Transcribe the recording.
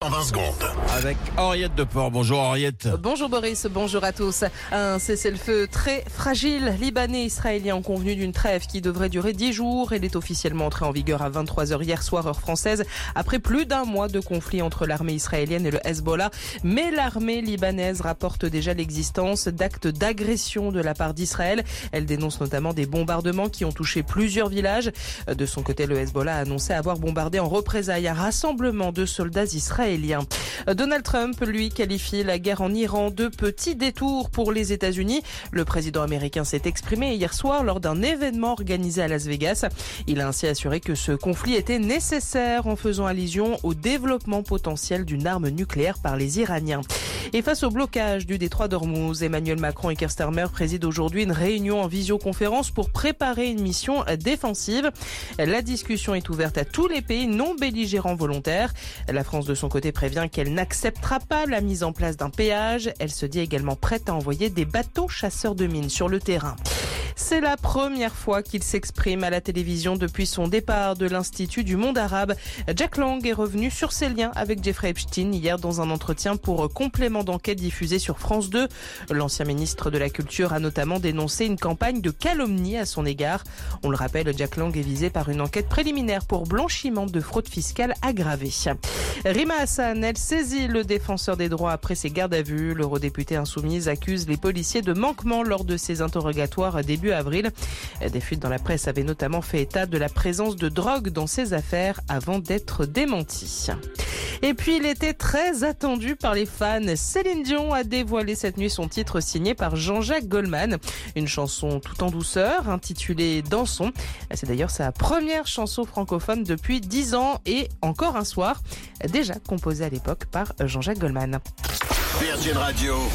En 20 secondes. Avec Henriette Deport. Bonjour Henriette. Bonjour Boris, bonjour à tous. Un cessez-le-feu très fragile. Libanais et Israéliens ont convenu d'une trêve qui devrait durer 10 jours. Elle est officiellement entrée en vigueur à 23h hier soir, heure française, après plus d'un mois de conflit entre l'armée israélienne et le Hezbollah. Mais l'armée libanaise rapporte déjà l'existence d'actes d'agression de la part d'Israël. Elle dénonce notamment des bombardements qui ont touché plusieurs villages. De son côté, le Hezbollah a annoncé avoir bombardé en représailles un rassemblement de soldats israéliens. Donald Trump, lui, qualifie la guerre en Iran de petit détour pour les États-Unis. Le président américain s'est exprimé hier soir lors d'un événement organisé à Las Vegas. Il a ainsi assuré que ce conflit était nécessaire en faisant allusion au développement potentiel d'une arme nucléaire par les Iraniens. Et face au blocage du détroit d'Ormuz, Emmanuel Macron et Keir Starmer président aujourd'hui une réunion en visioconférence pour préparer une mission défensive. La discussion est ouverte à tous les pays non belligérants volontaires. La France, de son côté, prévient qu'elle n'acceptera pas la mise en place d'un péage. Elle se dit également prête à envoyer des bateaux chasseurs de mines sur le terrain. C'est la première fois qu'il s'exprime à la télévision depuis son départ de l'Institut du monde arabe. Jack Lang est revenu sur ses liens avec Jeffrey Epstein hier dans un entretien pour complément d'enquête diffusé sur France 2. L'ancien ministre de la Culture a notamment dénoncé une campagne de calomnie à son égard. On le rappelle, Jack Lang est visé par une enquête préliminaire pour blanchiment de fraude fiscale aggravée. Rima Hassan, elle saisit le défenseur des droits après ses gardes à vue. L'eurodéputée insoumise accuse les policiers de manquement lors de ses interrogatoires début avril. Des fuites dans la presse avaient notamment fait état de la présence de drogue dans ses affaires avant d'être démenties. Et puis il était très attendu par les fans. Céline Dion a dévoilé cette nuit son titre signé par Jean-Jacques Goldman. Une chanson tout en douceur intitulée Dansons. C'est d'ailleurs sa première chanson francophone depuis 10 ans et encore un soir, déjà composée à l'époque par Jean-Jacques Goldman. Virgin Radio.